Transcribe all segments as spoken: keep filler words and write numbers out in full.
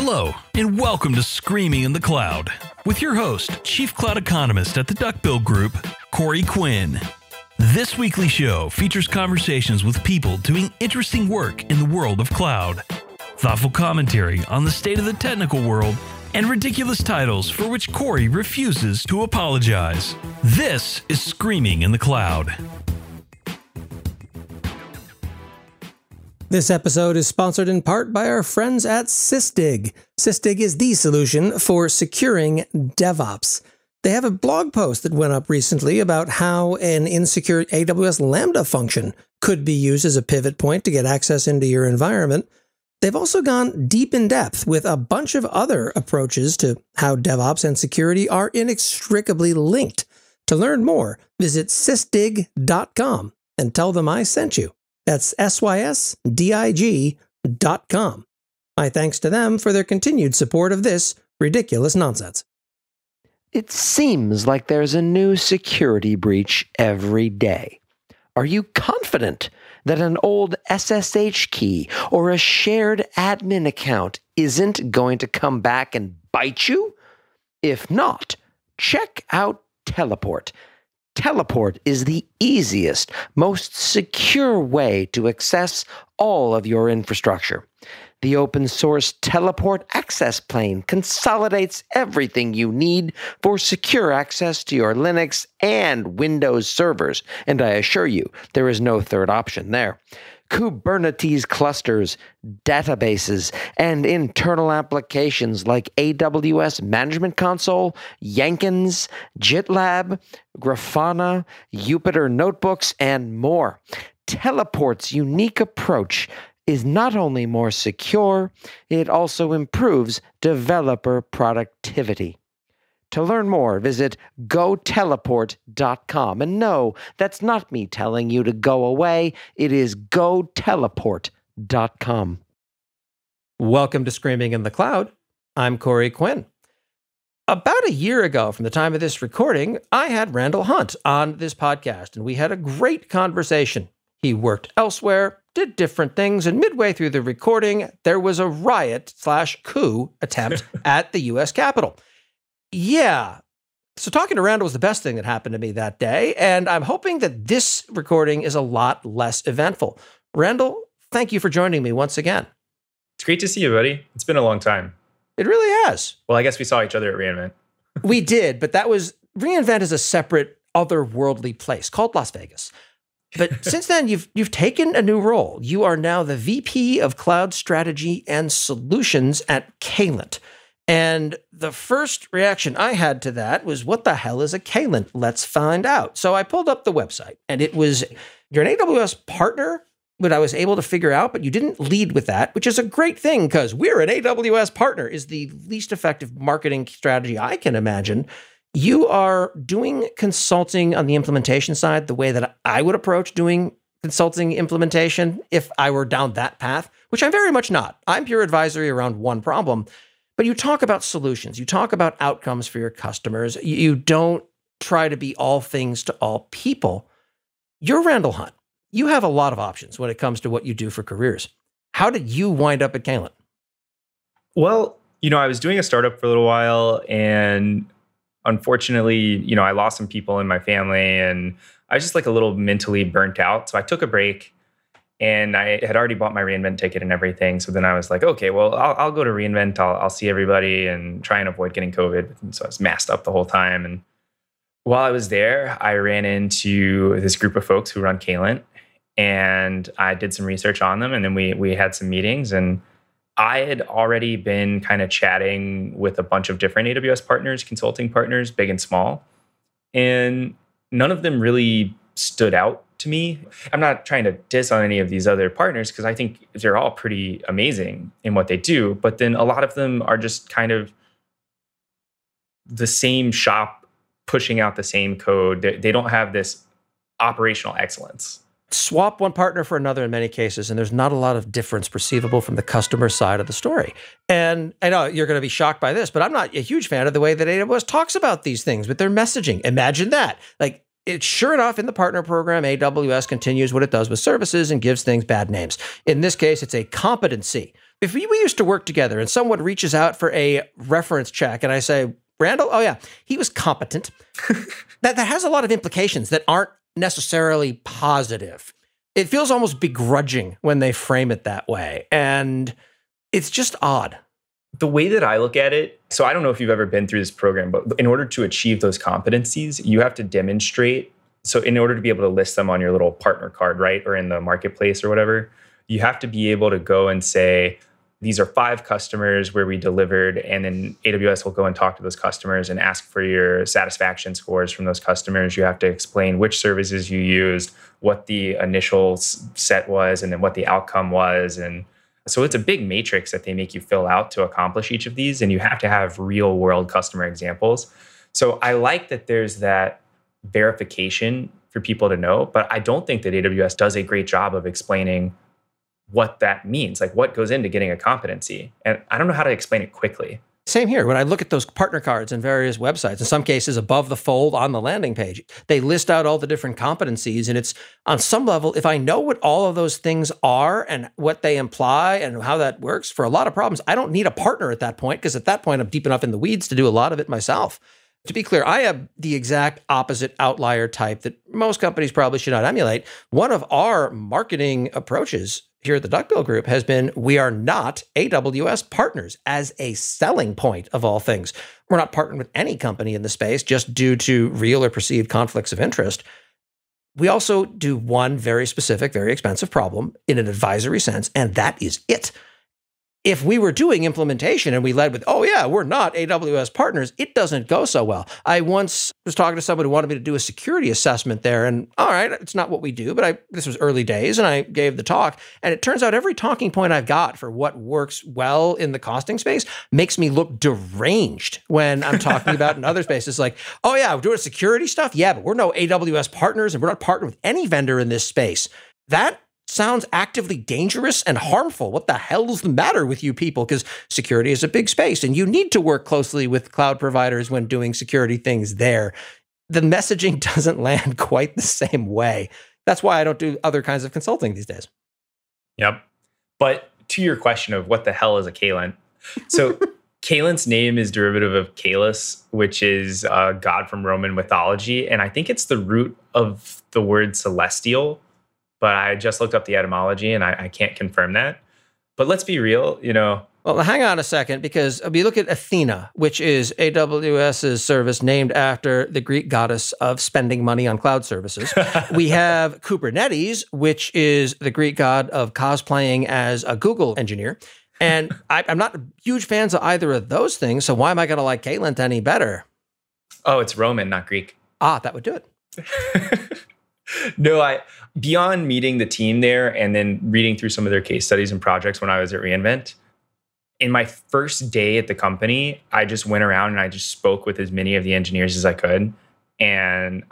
Hello, and welcome to Screaming in the Cloud, with your host, Chief Cloud Economist at the Duckbill Group, Corey Quinn. This weekly show features conversations with people doing interesting work in the world of cloud, thoughtful commentary on the state of the technical world, and ridiculous titles for which Corey refuses to apologize. This is Screaming in the Cloud. This episode is sponsored in part by our friends at Sysdig. Sysdig is the solution for securing DevOps. They have a blog post that went up recently about how an insecure A W S Lambda function could be used as a pivot point to get access into your environment. They've also gone deep in depth with a bunch of other approaches to how DevOps and security are inextricably linked. To learn more, visit sysdig dot com and tell them I sent you. That's S Y S D I G dot com. My thanks to them for their continued support of this ridiculous nonsense. It seems like there's a new security breach every day. Are you confident that an old S S H key or a shared admin account isn't going to come back and bite you? If not, check out Teleport. Teleport is the easiest, most secure way to access all of your infrastructure. The open source Teleport access plane consolidates everything you need for secure access to your Linux and Windows servers, and I assure you, there is no third option there. Kubernetes clusters, databases, and internal applications like A W S Management Console, Jenkins, GitLab, Grafana, Jupyter Notebooks, and more. Teleport's unique approach is not only more secure, it also improves developer productivity. To learn more, visit go teleport dot com. And no, that's not me telling you to go away. It is go teleport dot com. Welcome to Screaming in the Cloud. I'm Corey Quinn. About a year ago from the time of this recording, I had Randall Hunt on this podcast, and we had a great conversation. He worked elsewhere, did different things, and midway through the recording, there was a riot slash coup attempt at the U S Capitol. Yeah. So talking to Randall was the best thing that happened to me that day, and I'm hoping that this recording is a lot less eventful. Randall, thank you for joining me once again. It's great to see you, buddy. It's been a long time. It really has. Well, I guess we saw each other at reInvent. We did, but that was, reInvent is a separate, otherworldly place called Las Vegas. But since then, you've you've taken a new role. You are now the V P of Cloud Strategy and Solutions at Caylent. And the first reaction I had to that was, what the hell is a Caylent? Let's find out. So I pulled up the website, and it was, you're an A W S partner, what I was able to figure out, but you didn't lead with that, which is a great thing, because we're an A W S partner is the least effective marketing strategy I can imagine. You are doing consulting on the implementation side the way that I would approach doing consulting implementation if I were down that path, which I'm very much not. I'm pure advisory around one problem. But you talk about solutions. You talk about outcomes for your customers. You don't try to be all things to all people. You're Randall Hunt. You have a lot of options when it comes to what you do for careers. How did you wind up at Caylent? Well, you know, I was doing a startup for a little while, and unfortunately, you know, I lost some people in my family, and I was just like a little mentally burnt out. So I took a break. And I had already bought my reInvent ticket and everything. So then I was like, okay, well, I'll, I'll go to reInvent. I'll, I'll see everybody and try and avoid getting COVID. And so I was masked up the whole time. And while I was there, I ran into this group of folks who run Caylent. And I did some research on them. And then we we had some meetings. And I had already been kind of chatting with a bunch of different A W S partners, consulting partners, big and small. And none of them really stood out to me. I'm not trying to diss on any of these other partners, because I think they're all pretty amazing in what they do. But then a lot of them are just kind of the same shop pushing out the same code. They, they don't have this operational excellence. Swap one partner for another in many cases, and there's not a lot of difference perceivable from the customer side of the story. And I know you're going to be shocked by this, but I'm not a huge fan of the way that A W S talks about these things with their messaging. Imagine that. Like, it's sure enough, in the partner program, A W S continues what it does with services and gives things bad names. In this case, it's a competency. If we, we used to work together and someone reaches out for a reference check and I say, Randall, oh yeah, he was competent. that, that has a lot of implications that aren't necessarily positive. It feels almost begrudging when they frame it that way. And it's just odd. The way that I look at it, so I don't know if you've ever been through this program, but in order to achieve those competencies, you have to demonstrate. So in order to be able to list them on your little partner card, right, or in the marketplace or whatever, you have to be able to go and say, these are five customers where we delivered, and then A W S will go and talk to those customers and ask for your satisfaction scores from those customers. You have to explain which services you used, what the initial set was, and then what the outcome was. And so it's a big matrix that they make you fill out to accomplish each of these, and you have to have real world customer examples. So I like that there's that verification for people to know, but I don't think that A W S does a great job of explaining what that means, like what goes into getting a competency. And I don't know how to explain it quickly. Same here. When I look at those partner cards in various websites, in some cases above the fold on the landing page, they list out all the different competencies. And it's on some level, if I know what all of those things are and what they imply and how that works for a lot of problems, I don't need a partner at that point, because at that point, I'm deep enough in the weeds to do a lot of it myself. To be clear, I am the exact opposite outlier type that most companies probably should not emulate. One of our marketing approaches here at the Duckbill Group has been, we are not A W S partners as a selling point of all things. We're not partnered with any company in the space just due to real or perceived conflicts of interest. We also do one very specific, very expensive problem in an advisory sense, and that is it. If we were doing implementation and we led with, oh yeah, we're not A W S partners, it doesn't go so well. I once was talking to someone who wanted me to do a security assessment there, and all right, it's not what we do, but I this was early days, and I gave the talk, and it turns out every talking point I've got for what works well in the costing space makes me look deranged when I'm talking about in other spaces, like, oh yeah, we're doing security stuff? Yeah, but we're no A W S partners, and we're not partnered with any vendor in this space. That sounds actively dangerous and harmful. What the hell is the matter with you people? Because security is a big space, and you need to work closely with cloud providers when doing security things there. The messaging doesn't land quite the same way. That's why I don't do other kinds of consulting these days. Yep. But to your question of what the hell is a Kalent? So Kalent's name is derivative of Kalus, which is a god from Roman mythology. And I think it's the root of the word celestial. But I just looked up the etymology, and I, I can't confirm that. But let's be real, you know. Well, hang on a second, because we look at Athena, which is AWS's service named after the Greek goddess of spending money on cloud services. We have Kubernetes, which is the Greek god of cosplaying as a Google engineer. And I, I'm not huge fans of either of those things, so why am I going to like Kalent any better? Oh, it's Roman, not Greek. Ah, that would do it. No, I beyond meeting the team there and then reading through some of their case studies and projects when I was at reInvent, in my first day at the company, I just went around and I just spoke with as many of the engineers as I could. And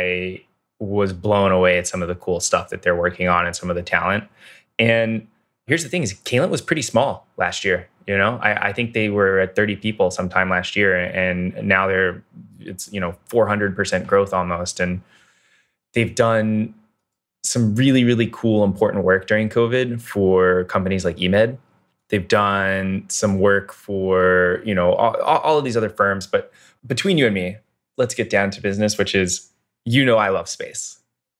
I was blown away at some of the cool stuff that they're working on and some of the talent. And here's the thing is Kalent was pretty small last year. You know, I, I think they were at thirty people sometime last year, and now they're, it's, you know, four hundred percent growth almost. And they've done some really, really cool, important work during COVID for companies like eMed. They've done some work for, you know, all, all of these other firms. But between you and me, let's get down to business, which is, you know, I love space.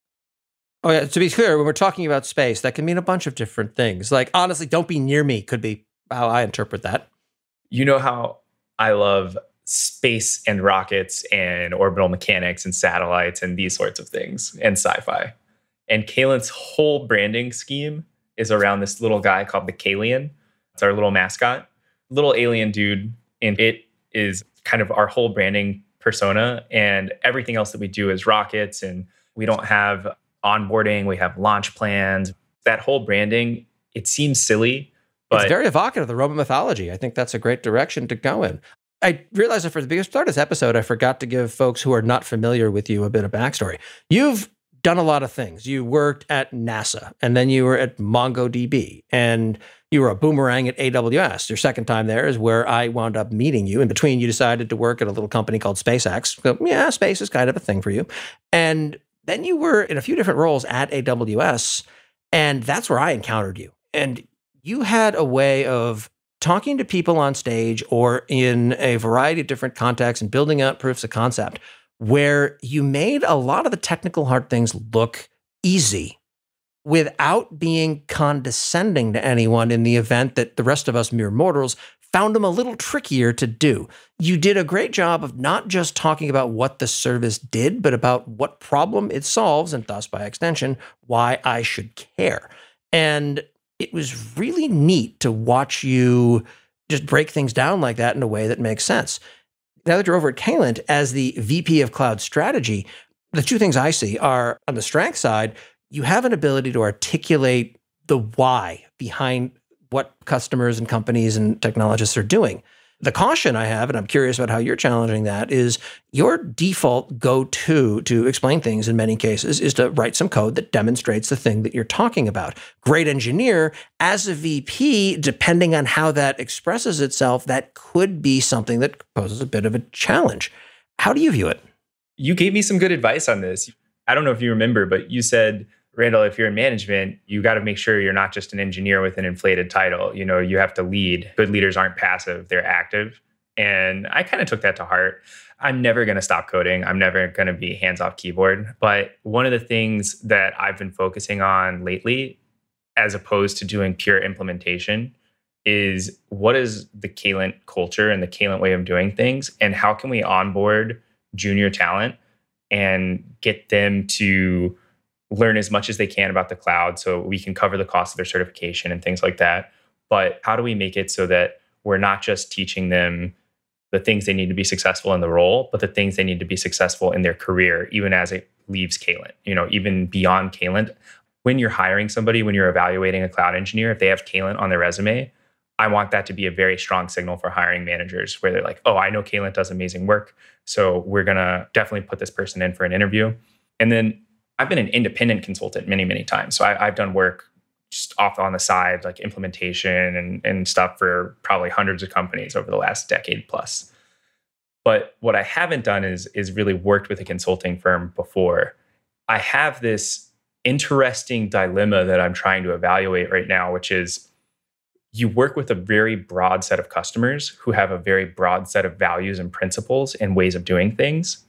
Oh, yeah. To be clear, when we're talking about space, that can mean a bunch of different things. Like, honestly, don't be near me could be how I interpret that. You know how I love space and rockets and orbital mechanics and satellites and these sorts of things and sci-fi. And Kalent's whole branding scheme is around this little guy called the Kalian. It's our little mascot, little alien dude. And it is kind of our whole branding persona. And everything else that we do is rockets, and we don't have onboarding. We have launch plans. That whole branding, it seems silly, but it's very evocative of the Roman mythology. I think that's a great direction to go in. I realized that for the biggest part of this episode, I forgot to give folks who are not familiar with you a bit of backstory. You've done a lot of things. You worked at NASA, and then you were at MongoDB, and you were a boomerang at A W S. Your second time there is where I wound up meeting you. In between, you decided to work at a little company called SpaceX. So, yeah, space is kind of a thing for you. And then you were in a few different roles at A W S, and that's where I encountered you. And you had a way of talking to people on stage or in a variety of different contexts and building out proofs of concept where you made a lot of the technical hard things look easy without being condescending to anyone in the event that the rest of us mere mortals found them a little trickier to do. You did a great job of not just talking about what the service did, but about what problem it solves, and thus, by extension, why I should care. And it was really neat to watch you just break things down like that in a way that makes sense. Now that you're over at Caylent as the V P of Cloud Strategy, the two things I see are, on the strength side, you have an ability to articulate the why behind what customers and companies and technologists are doing. The caution I have, and I'm curious about how you're challenging that, is your default go-to to explain things in many cases is to write some code that demonstrates the thing that you're talking about. Great engineer, as a V P, depending on how that expresses itself, that could be something that poses a bit of a challenge. How do you view it? You gave me some good advice on this. I don't know if you remember, but you said, Randall, if you're in management, you got to make sure you're not just an engineer with an inflated title. You know, you have to lead. Good leaders aren't passive, they're active. And I kind of took that to heart. I'm never going to stop coding. I'm never going to be hands off keyboard. But one of the things that I've been focusing on lately, as opposed to doing pure implementation, is what is the Caylent culture and the Caylent way of doing things? And how can we onboard junior talent and get them to learn as much as they can about the cloud so we can cover the cost of their certification and things like that. But how do we make it so that we're not just teaching them the things they need to be successful in the role, but the things they need to be successful in their career, even as it leaves Caylent, you know, even beyond Caylent. When you're hiring somebody, when you're evaluating a cloud engineer, if they have Caylent on their resume, I want that to be a very strong signal for hiring managers where they're like, oh, I know Caylent does amazing work, so we're going to definitely put this person in for an interview. And then I've been an independent consultant many, many times. So I, I've done work just off on the side, like implementation and, and stuff for probably hundreds of companies over the last decade plus. But what I haven't done is, is really worked with a consulting firm before. I have this interesting dilemma that I'm trying to evaluate right now, which is you work with a very broad set of customers who have a very broad set of values and principles and ways of doing things.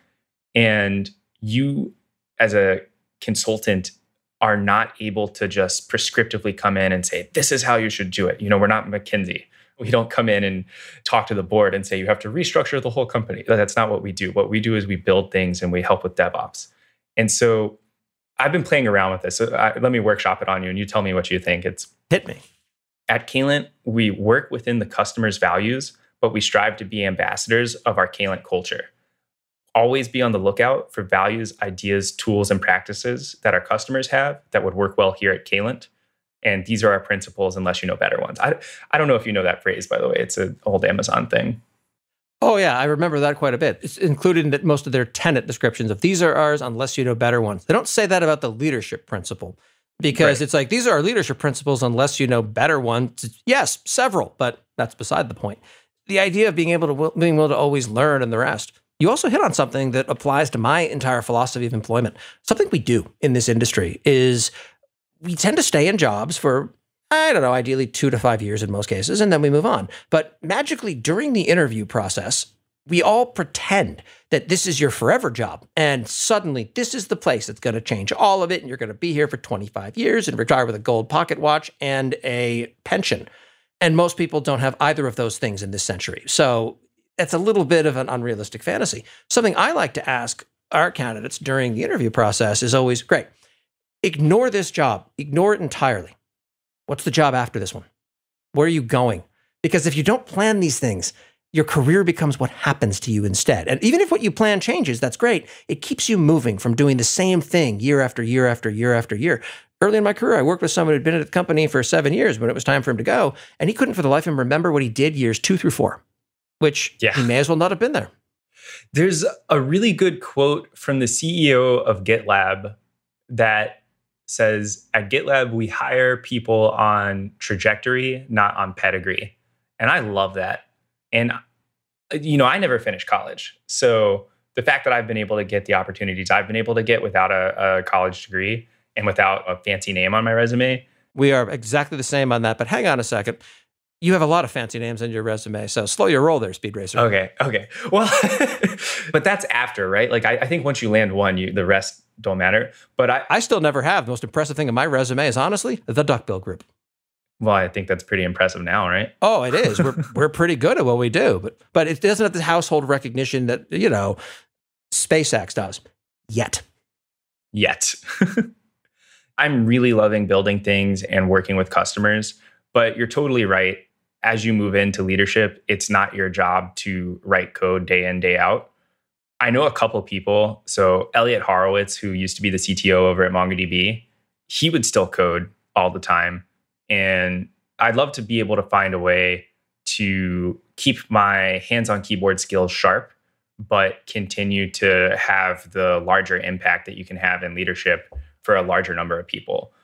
And you, as a consultant, are not able to just prescriptively come in and say, this is how you should do it. You know, we're not McKinsey. We don't come in and talk to the board and say, you have to restructure the whole company. That's not what we do. What we do is we build things and we help with DevOps. And so I've been playing around with this. So I, let me workshop it on you and you tell me what you think. It's Hit me. At Caylent, we work within the customer's values, but we strive to be ambassadors of our Caylent culture. Always be on the lookout for values, ideas, tools, and practices that our customers have that would work well here at Caylent. And these are our principles unless you know better ones. I, I don't know if you know that phrase, by the way. It's an old Amazon thing. Oh, yeah. I remember that quite a bit. It's included in that most of their tenet descriptions of these are ours unless you know better ones. They don't say that about the leadership principle because right. It's like, these are our leadership principles unless you know better ones. Yes, several, but that's beside the point. The idea of being able to being able to always learn and the rest. You also hit on something that applies to my entire philosophy of employment. Something we do in this industry is we tend to stay in jobs for, I don't know, ideally two to five years in most cases, and then we move on. But magically, during the interview process, we all pretend that this is your forever job. And suddenly, this is the place that's going to change all of it, and you're going to be here for twenty-five years and retire with a gold pocket watch and a pension. And most people don't have either of those things in this century. So that's a little bit of an unrealistic fantasy. Something I like to ask our candidates during the interview process is always, great, ignore this job. Ignore it entirely. What's the job after this one? Where are you going? Because if you don't plan these things, your career becomes what happens to you instead. And even if what you plan changes, that's great. It keeps you moving from doing the same thing year after year after year after year. Early in my career, I worked with someone who'd been at the company for seven years when it was time for him to go, and he couldn't for the life of him remember what he did years two through four. Which yeah. He may as well not have been there. There's a really good quote from the C E O of GitLab that says, at GitLab, we hire people on trajectory, not on pedigree. And I love that. And, you know, I never finished college. So the fact that I've been able to get the opportunities I've been able to get without a, a college degree and without a fancy name on my resume We are exactly the same on that. But hang on a second. You have a lot of fancy names on your resume, so slow your roll there, Speed Racer. Okay, okay. Well, but that's after, right? Like, I, I think once you land one, you the rest don't matter. But I, I still never have. The most impressive thing in my resume is honestly the Duckbill Group. Well, I think that's pretty impressive now, right? Oh, it is. We're we're pretty good at what we do, but but it doesn't have the household recognition that, you know, SpaceX does yet. Yet. I'm really loving building things and working with customers, but you're totally right. As you move into leadership, it's not your job to write code day in, day out. I know a couple people. So Elliot Horowitz, who used to be the C T O over at MongoDB, he would still code all the time. And I'd love to be able to find a way to keep my hands-on keyboard skills sharp, but continue to have the larger impact that you can have in leadership for a larger number of people.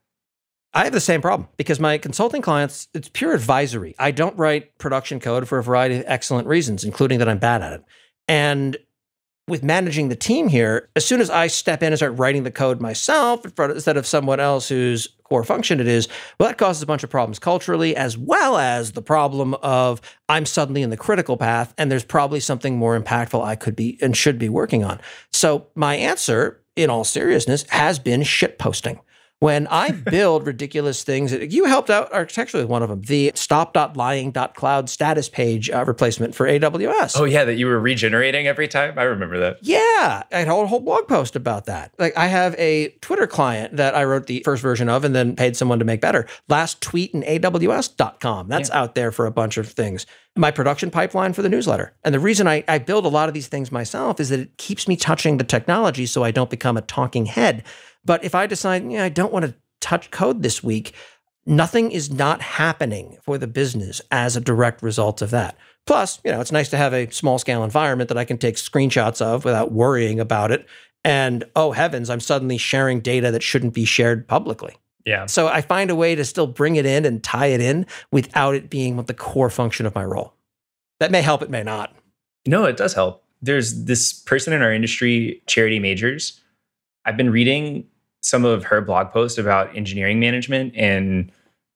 I have the same problem because my consulting clients, it's pure advisory. I don't write production code for a variety of excellent reasons, including that I'm bad at it. And with managing the team here, as soon as I step in and start writing the code myself instead of someone else whose core function it is, well, that causes a bunch of problems culturally, as well as the problem of I'm suddenly in the critical path and there's probably something more impactful I could be and should be working on. So my answer, in all seriousness, has been shitposting. When I build ridiculous things, you helped out architecturally with one of them, the stop.lying.cloud status page uh, replacement for A W S. Oh, yeah, that you were regenerating every time? I remember that. Yeah, I had a whole blog post about that. Like, I have a Twitter client that I wrote the first version of and then paid someone to make better. Last tweet in A W S dot com. That's yeah. out there for a bunch of things. My production pipeline for the newsletter. And the reason I, I build a lot of these things myself is that it keeps me touching the technology so I don't become a talking head. But if I decide, yeah, I don't want to touch code this week, nothing is not happening for the business as a direct result of that. Plus, you know, it's nice to have a small scale environment that I can take screenshots of without worrying about it. And oh heavens, I'm suddenly sharing data that shouldn't be shared publicly. Yeah. So I find a way to still bring it in and tie it in without it being the core function of my role. That may help, it may not. No, it does help. There's this person in our industry, Charity Majors. I've been reading some of her blog posts about engineering management and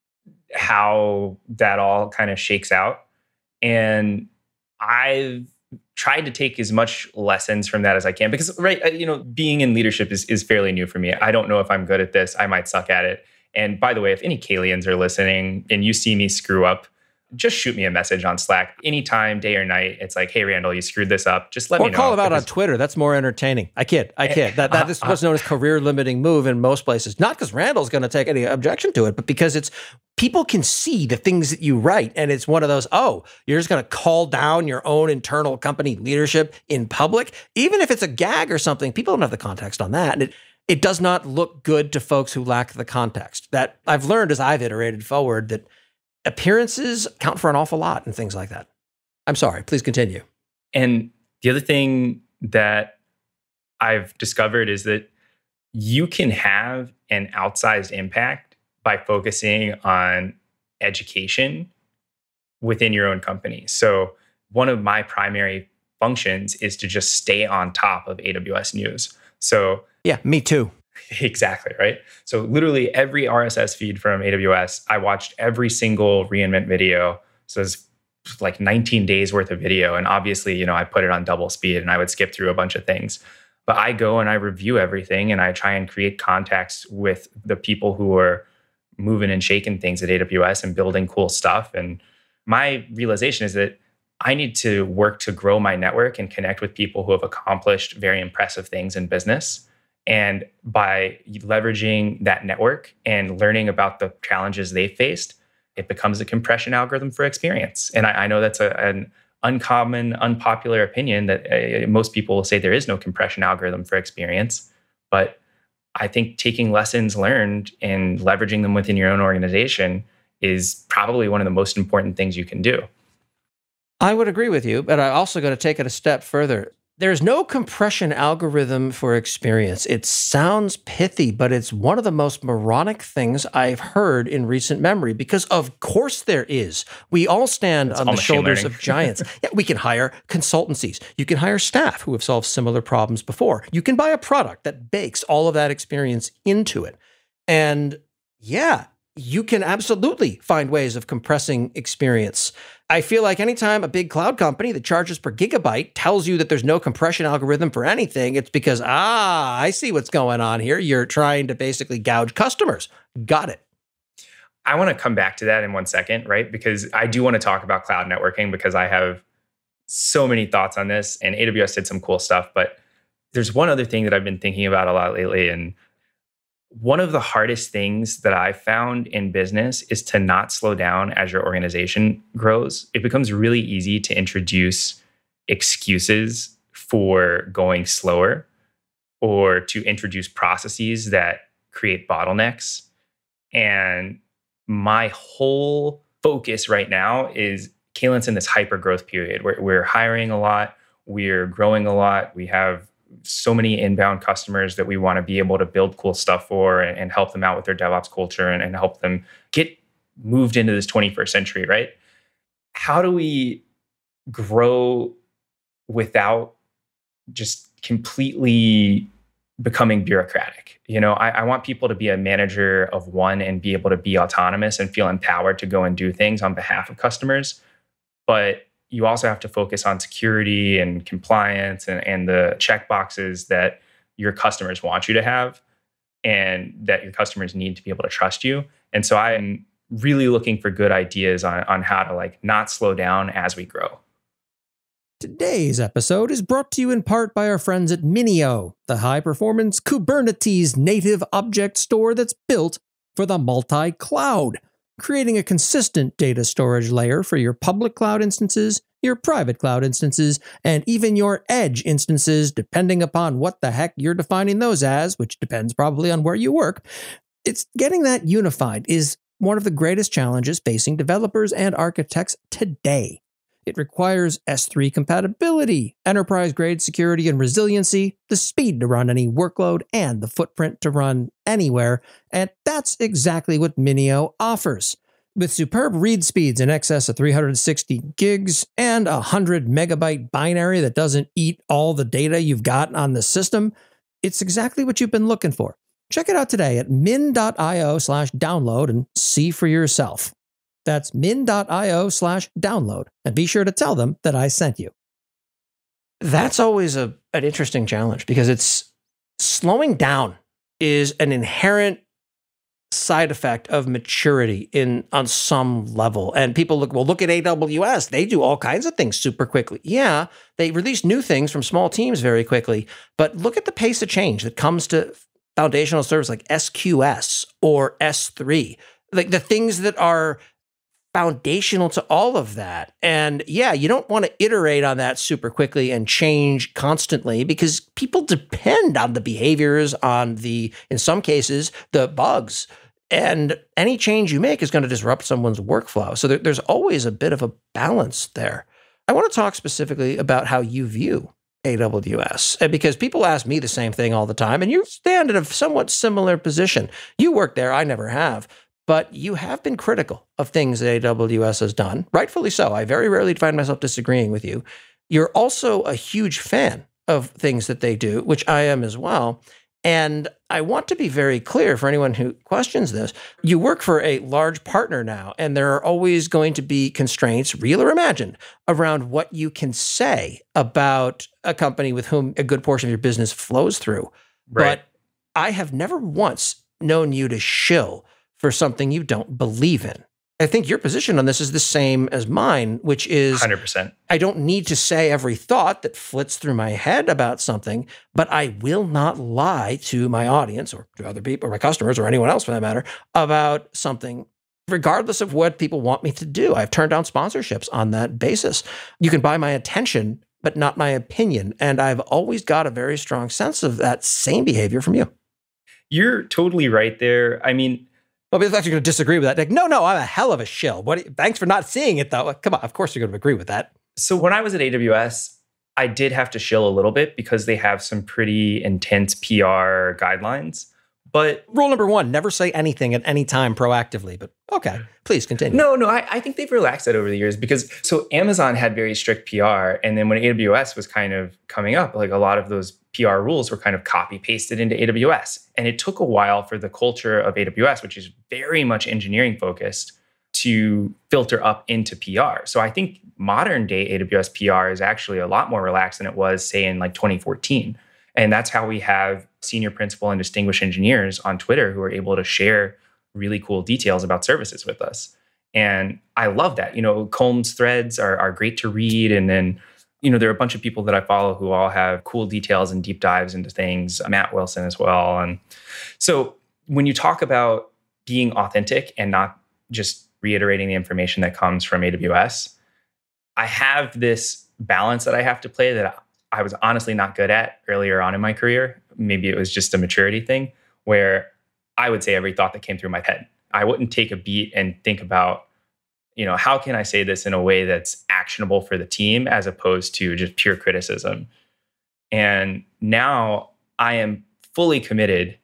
how that all kind of shakes out. And I've tried to take as much lessons from that as I can because, right, you know, being in leadership is, is fairly new for me. I don't know if I'm good at this. I might suck at it. And by the way, if any Kalians are listening and you see me screw up, just shoot me a message on Slack anytime, day or night. It's like, hey, Randall, you screwed this up. Just let or me know. Or call him out on Twitter. That's more entertaining. I kid. I kid. That, that is what's known as career-limiting move in most places. Not because Randall's going to take any objection to it, but because it's people can see the things that you write. And it's one of those, oh, you're just going to call down your own internal company leadership in public? Even if it's a gag or something, people don't have the context on that. And it, it does not look good to folks who lack the context. That I've learned as I've iterated forward that appearances count for an awful lot and things like that. I'm sorry, please continue. And the other thing that I've discovered is that you can have an outsized impact by focusing on education within your own company. So one of my primary functions is to just stay on top of A W S news. So yeah, me too. Exactly, right? So literally every R S S feed from A W S, I watched every single reInvent video. So it's like nineteen days worth of video. And obviously, you know, I put it on double speed and I would skip through a bunch of things. But I go and I review everything and I try and create contacts with the people who are moving and shaking things at A W S and building cool stuff. And my realization is that I need to work to grow my network and connect with people who have accomplished very impressive things in business. And by leveraging that network and learning about the challenges they faced, it becomes a compression algorithm for experience. And I, I know that's a, an uncommon, unpopular opinion that uh, most people will say there is no compression algorithm for experience. But I think taking lessons learned and leveraging them within your own organization is probably one of the most important things you can do. I would agree with you, but I also got to take it a step further. There's no compression algorithm for experience. It sounds pithy, but it's one of the most moronic things I've heard in recent memory because of course there is. We all stand it's on all the shoulders learning. of giants. Yeah, we can hire consultancies. You can hire staff who have solved similar problems before. You can buy a product that bakes all of that experience into it. And yeah, you can absolutely find ways of compressing experience. I feel like anytime a big cloud company that charges per gigabyte tells you that there's no compression algorithm for anything, it's because, ah, I see what's going on here. You're trying to basically gouge customers. Got it. I want to come back to that in one second, right? Because I do want to talk about cloud networking because I have so many thoughts on this, and A W S did some cool stuff. But there's one other thing that I've been thinking about a lot lately. And one of the hardest things that I found in business is to not slow down as your organization grows. It becomes really easy to introduce excuses for going slower or to introduce processes that create bottlenecks. And my whole focus right now is Calen's in this hyper growth period where we're hiring a lot, we're growing a lot, we have so many inbound customers that we want to be able to build cool stuff for and, and help them out with their DevOps culture and, and help them get moved into this twenty-first century, right? How do we grow without just completely becoming bureaucratic? You know, I, I want people to be a manager of one and be able to be autonomous and feel empowered to go and do things on behalf of customers. But you also have to focus on security and compliance and, and the checkboxes that your customers want you to have and that your customers need to be able to trust you. And so I am really looking for good ideas on, on how to like not slow down as we grow. Today's episode is brought to you in part by our friends at Minio, the high-performance Kubernetes native object store that's built for the multi-cloud, creating a consistent data storage layer for your public cloud instances, your private cloud instances, and even your edge instances, depending upon what the heck you're defining those as, which depends probably on where you work. It's getting that unified is one of the greatest challenges facing developers and architects today. It requires S three compatibility, enterprise-grade security and resiliency, the speed to run any workload, and the footprint to run anywhere. And that's exactly what Minio offers. With superb read speeds in excess of three hundred sixty gigs and a one hundred megabyte binary that doesn't eat all the data you've got on the system, it's exactly what you've been looking for. Check it out today at min.io slash download and see for yourself. That's min.io slash download. And be sure to tell them that I sent you. That's always a, an interesting challenge because it's slowing down is an inherent side effect of maturity in on some level. And people look, well, look at A W S. They do all kinds of things super quickly. Yeah, they release new things from small teams very quickly. But look at the pace of change that comes to foundational service like S Q S or S three. Like the things that are foundational to all of that. And yeah, you don't want to iterate on that super quickly and change constantly because people depend on the behaviors, on the, in some cases, the bugs. And any change you make is going to disrupt someone's workflow. So there, there's always a bit of a balance there. I want to talk specifically about how you view A W S, because people ask me the same thing all the time, and you stand in a somewhat similar position. You work there, I never have. But you have been critical of things that A W S has done, rightfully so. I very rarely find myself disagreeing with you. You're also a huge fan of things that they do, which I am as well. And I want to be very clear for anyone who questions this. You work for a large partner now, and there are always going to be constraints, real or imagined, around what you can say about a company with whom a good portion of your business flows through. Right. But I have never once known you to shill for something you don't believe in. I think your position on this is the same as mine, which is one hundred percent. I don't need to say every thought that flits through my head about something, but I will not lie to my audience or to other people or my customers or anyone else for that matter about something, regardless of what people want me to do. I've turned down sponsorships on that basis. You can buy my attention, but not my opinion. And I've always got a very strong sense of that same behavior from you. You're totally right there. I mean, Well, but if you're going to disagree with that, like, no, no, I'm a hell of a shill. What? Thanks for not seeing it, though. Come on, of course you're going to agree with that. So when I was at A W S, I did have to shill a little bit because they have some pretty intense P R guidelines. But rule number one, never say anything at any time proactively. But okay, please continue. No, no, I, I think they've relaxed that over the years because so Amazon had very strict P R. And then when A W S was kind of coming up, like a lot of those P R rules were kind of copy pasted into A W S. And it took a while for the culture of A W S, which is very much engineering focused, to filter up into P R. So I think modern day A W S P R is actually a lot more relaxed than it was, say, in like twenty fourteen. And that's how we have senior principal and distinguished engineers on Twitter who are able to share really cool details about services with us. And I love that. You know, Combs threads are, are great to read. And then, you know, there are a bunch of people that I follow who all have cool details and deep dives into things. Matt Wilson as well. And so when you talk about being authentic and not just reiterating the information that comes from A W S, I have this balance that I have to play that I was honestly not good at earlier on in my career. Maybe it was just a maturity thing where I would say every thought that came through my head. I wouldn't take a beat and think about, you know, how can I say this in a way that's actionable for the team as opposed to just pure criticism. And now I am fully committed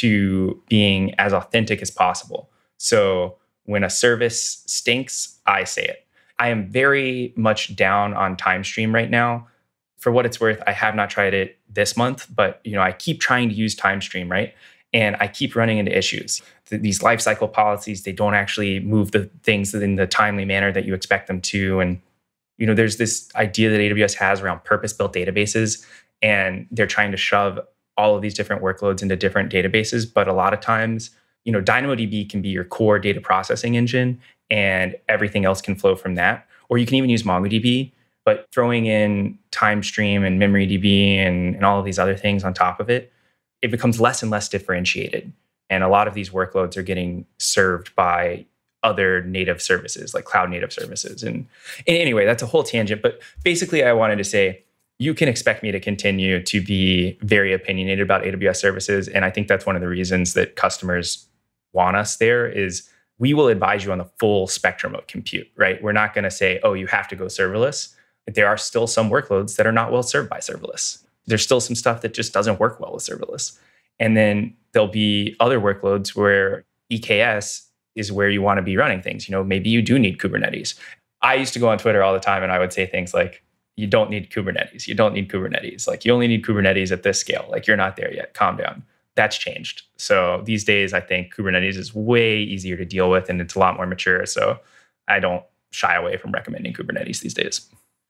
to being as authentic as possible. So when a service stinks, I say it. I am very much down on TimeStream right now. For what it's worth, I have not tried it this month, but you know, I keep trying to use TimeStream, right? And I keep running into issues. Th- these lifecycle policies, they don't actually move the things in the timely manner that you expect them to. And you know, there's this idea that A W S has around purpose-built databases, and they're trying to shove all of these different workloads into different databases. But a lot of times, you know, DynamoDB can be your core data processing engine, and everything else can flow from that. Or you can even use MongoDB. But throwing in TimeStream and MemoryDB and, and all of these other things on top of it, it becomes less and less differentiated. And a lot of these workloads are getting served by other native services, like cloud native services. And, and anyway, that's a whole tangent. But basically, I wanted to say, you can expect me to continue to be very opinionated about A W S services. And I think that's one of the reasons that customers want us there is we will advise you on the full spectrum of compute, right? We're not going to say, oh, you have to go serverless. There are still some workloads that are not well served by serverless. There's still some stuff that just doesn't work well with serverless. And then there'll be other workloads where E K S is where you want to be running things. You know, maybe you do need Kubernetes. I used to go on Twitter all the time and I would say things like, you don't need Kubernetes. You don't need Kubernetes. Like you only need Kubernetes at this scale. Like you're not there yet. Calm down. That's changed. So these days, I think Kubernetes is way easier to deal with and it's a lot more mature. So I don't shy away from recommending Kubernetes these days.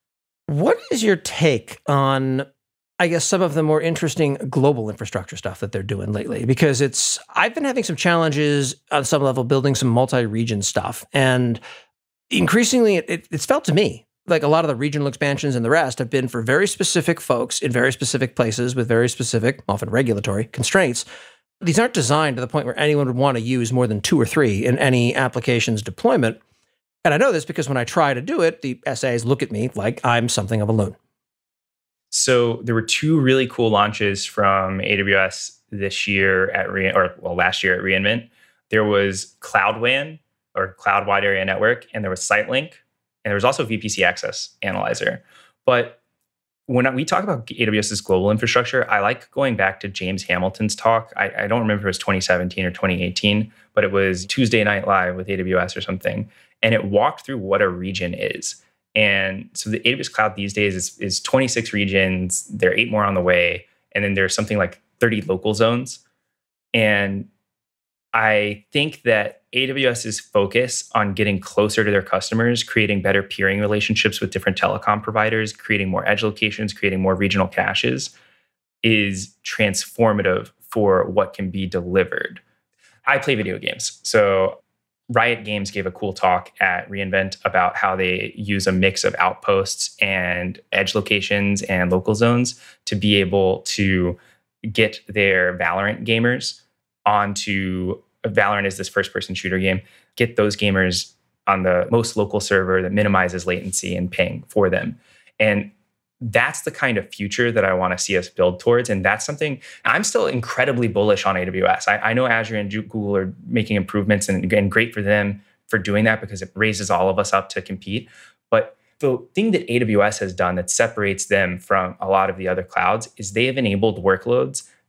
What is your take on, I guess, some of the more interesting global infrastructure stuff that they're doing lately? Because it's, I've been having some challenges on some level building some multi-region stuff. And increasingly, it, it, it's felt to me like a lot of the regional expansions and the rest have been for very specific folks in very specific places with very specific, often regulatory constraints. These aren't designed to the point where anyone would want to use more than two or three in any application's deployment. And I know this because when I try to do it, the S As look at me like I'm something of a loon. So there were two really cool launches from A W S this year at Re- or well last year at reInvent. There was Cloud W A N or Cloud Wide Area Network, and there was SiteLink, and there was also V P C Access Analyzer. But when we talk about AWS's global infrastructure, I like going back to James Hamilton's talk. I, I don't remember if it was twenty seventeen or twenty eighteen, but it was Tuesday Night Live with A W S or something. And it walked through what a region is. And so the A W S Cloud these days is, is twenty-six regions. There are eight more on the way. And then there's something like thirty local zones. And I think that AWS's focus on getting closer to their customers, creating better peering relationships with different telecom providers, creating more edge locations, creating more regional caches is transformative for what can be delivered. I play video games. So Riot Games gave a cool talk at reInvent about how they use a mix of outposts and edge locations and local zones to be able to get their Valorant gamers onto Valorant is this first-person shooter game, get those gamers on the most local server that minimizes latency and ping for them. And that's the kind of future that I want to see us build towards. And that's something I'm still incredibly bullish on A W S. I, I know Azure and Google are making improvements and, and great for them for doing that because it raises all of us up to compete. But the thing that A W S has done that separates them from a lot of the other clouds is they have enabled workloads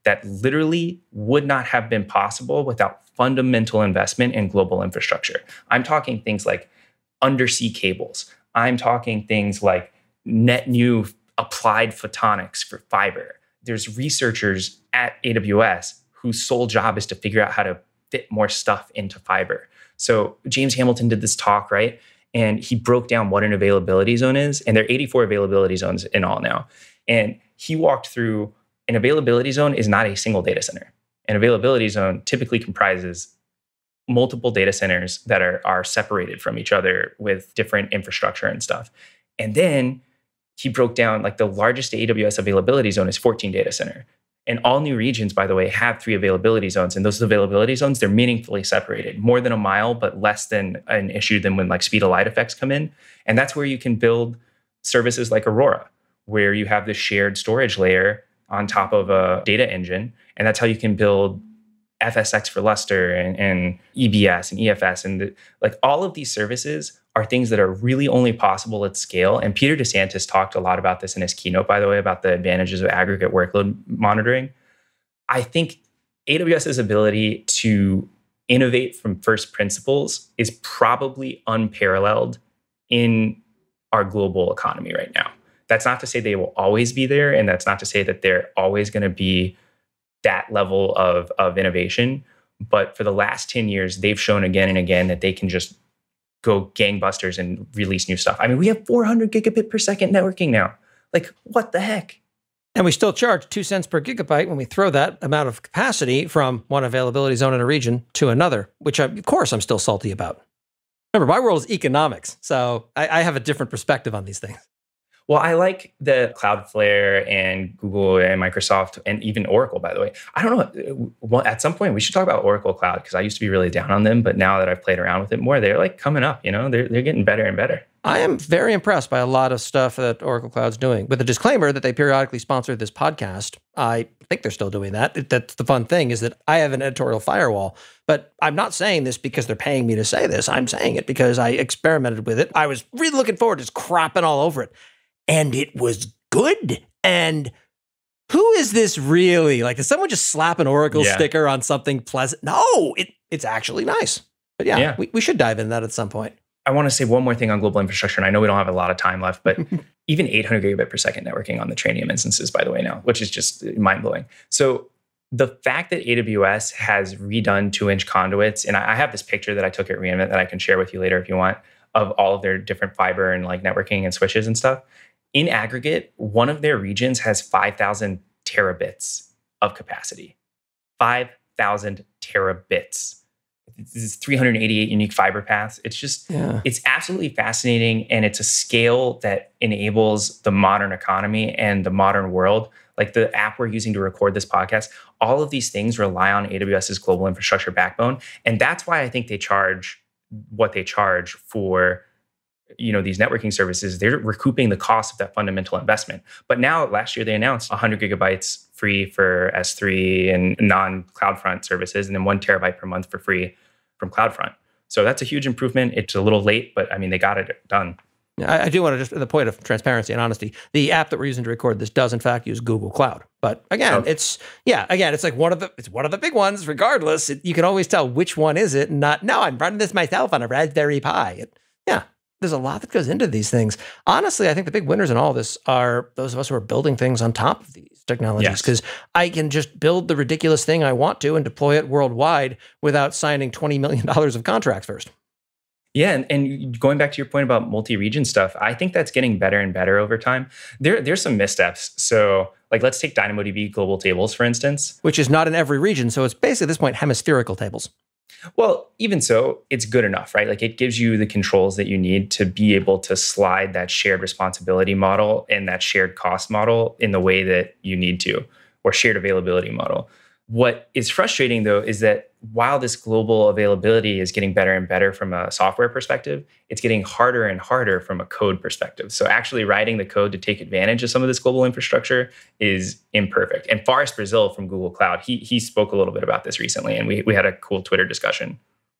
that literally would not have been possible without fundamental investment in global infrastructure. I'm talking things like undersea cables. I'm talking things like net new applied photonics for fiber. There's researchers at A W S whose sole job is to figure out how to fit more stuff into fiber. So James Hamilton did this talk, right? And he broke down what an availability zone is. And there are eighty-four availability zones in all now. And he walked through an availability zone is not a single data center. An availability zone typically comprises multiple data centers that are, are separated from each other with different infrastructure and stuff. And then he broke down like the largest A W S availability zone is fourteen data center. And all new regions, by the way, have three availability zones. And those availability zones, they're meaningfully separated, more than a mile, but less than an issue than when like speed of light effects come in. And that's where you can build services like Aurora, where you have this shared storage layer on top of a data engine. And that's how you can build F S X for Lustre and, and E B S and E F S. And the, like all of these services are things that are really only possible at scale. And Peter DeSantis talked a lot about this in his keynote, by the way, about the advantages of aggregate workload monitoring. I think AWS's ability to innovate from first principles is probably unparalleled in our global economy right now. That's not to say they will always be there, and that's not to say that they're always going to be that level of, of innovation. But for the last ten years, they've shown again and again that they can just go gangbusters and release new stuff. I mean, we have four hundred gigabit per second networking now. Like, what the heck? And we still charge two cents per gigabyte when we throw that amount of capacity from one availability zone in a region to another, which I, of course I'm still salty about. Remember, my world is economics, so I, I have a different perspective on these things. Well, I like the Cloudflare and Google and Microsoft and even Oracle, by the way. I don't know. At some point, we should talk about Oracle Cloud because I used to be really down on them. But now that I've played around with it more, they're like coming up. You know, they're, they're getting better and better. I am very impressed by a lot of stuff that Oracle Cloud's doing. With the disclaimer that they periodically sponsor this podcast, I think they're still doing that. That's the fun thing is that I have an editorial firewall. But I'm not saying this because they're paying me to say this. I'm saying it because I experimented with it. I was really looking forward to just crapping all over it. And it was good. And who is this really? Like, did someone just slap an Oracle yeah. sticker on something pleasant? No, it, it's actually nice. But yeah, yeah. We, we should dive into that at some point. I want to say one more thing on global infrastructure. And I know we don't have a lot of time left, but even eight hundred gigabit per second networking on the Trainium instances, by the way, now, which is just mind blowing. So the fact that A W S has redone two inch conduits, and I have this picture that I took at reInvent that I can share with you later if you want, of all of their different fiber and like networking and switches and stuff. In aggregate, one of their regions has five thousand terabits of capacity. five thousand terabits. This is three hundred eighty-eight unique fiber paths. It's just, yeah. It's absolutely fascinating. And it's a scale that enables the modern economy and the modern world. Like the app we're using to record this podcast, all of these things rely on AWS's global infrastructure backbone. And that's why I think they charge what they charge for you know, these networking services. They're recouping the cost of that fundamental investment. But now last year they announced one hundred gigabytes free for S three and non-CloudFront services, and then one terabyte per month for free from CloudFront. So that's a huge improvement. It's a little late, but I mean, they got it done. I, I do want to just, the point of transparency and honesty, the app that we're using to record this does in fact use Google Cloud. But again, oh. it's, yeah, again, it's like one of the, it's one of the big ones regardless. It, you can always tell which one is it and not, no, I'm running this myself on a Raspberry Pi. It, yeah. There's a lot that goes into these things. Honestly, I think the big winners in all this are those of us who are building things on top of these technologies, because yes. I can just build the ridiculous thing I want to and deploy it worldwide without signing twenty million dollars of contracts first. Yeah, and, and going back to your point about multi-region stuff, I think that's getting better and better over time. There, there's some missteps. So like, let's take DynamoDB global tables, for instance. Which is not in every region. So it's basically at this point hemispherical tables. Well, even so, it's good enough, right? Like it gives you the controls that you need to be able to slide that shared responsibility model and that shared cost model in the way that you need to, or shared availability model. What is frustrating, though, is that while this global availability is getting better and better from a software perspective, it's getting harder and harder from a code perspective. So actually writing the code to take advantage of some of this global infrastructure is imperfect. And Forrest Brazil from Google Cloud, he he spoke a little bit about this recently, and we we had a cool Twitter discussion.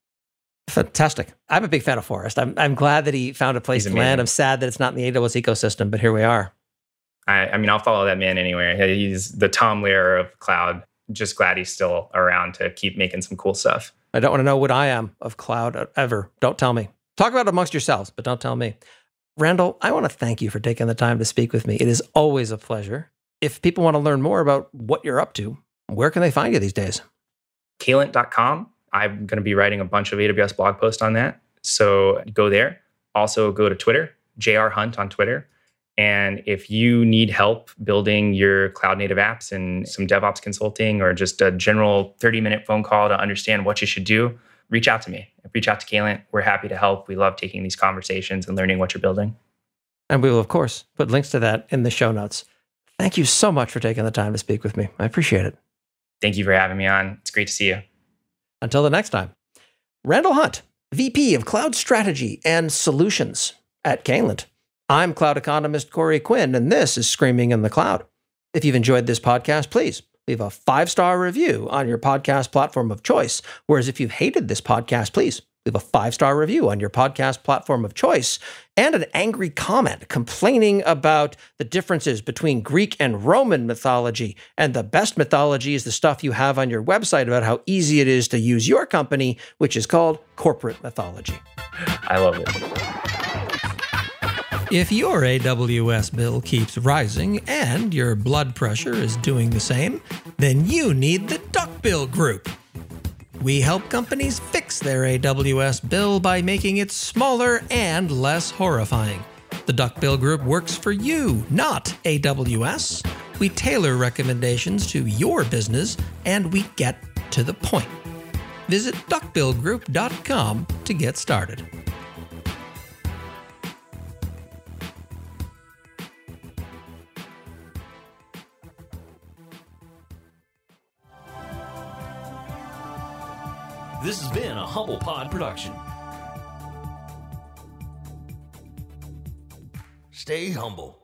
Fantastic. I'm a big fan of Forrest. I'm I'm glad that he found a place to land. I'm sad that it's not in the A W S ecosystem, but here we are. I, I mean, I'll follow that man anywhere. He's the Tom Lehrer of cloud. just glad he's still around to keep making some cool stuff. I don't want to know what I am of cloud ever. Don't tell me. Talk about it amongst yourselves, but don't tell me. Randall, I want to thank you for taking the time to speak with me. It is always a pleasure. If people want to learn more about what you're up to, where can they find you these days? Caylent dot com. I'm going to be writing a bunch of A W S blog posts on that. So go there. Also go to Twitter, J R Hunt on Twitter. And if you need help building your cloud native apps and some DevOps consulting or just a general thirty minute phone call to understand what you should do, reach out to me. Reach out to Caylent. We're happy to help. We love taking these conversations and learning what you're building. And we will, of course, put links to that in the show notes. Thank you so much for taking the time to speak with me. I appreciate it. Thank you for having me on. It's great to see you. Until the next time. Randall Hunt, V P of Cloud Strategy and Solutions at Caylent. I'm cloud economist Corey Quinn, and this is Screaming in the Cloud. If you've enjoyed this podcast, please leave a five-star review on your podcast platform of choice. Whereas if you've hated this podcast, please leave a five-star review on your podcast platform of choice and an angry comment complaining about the differences between Greek and Roman mythology. And the best mythology is the stuff you have on your website about how easy it is to use your company, which is called corporate mythology. I love it. If your A W S bill keeps rising and your blood pressure is doing the same, then you need the Duckbill Group. We help companies fix their A W S bill by making it smaller and less horrifying. The Duckbill Group works for you, not A W S. We tailor recommendations to your business, and we get to the point. Visit duckbill group dot com to get started. This has been a Humble Pod production. Stay humble.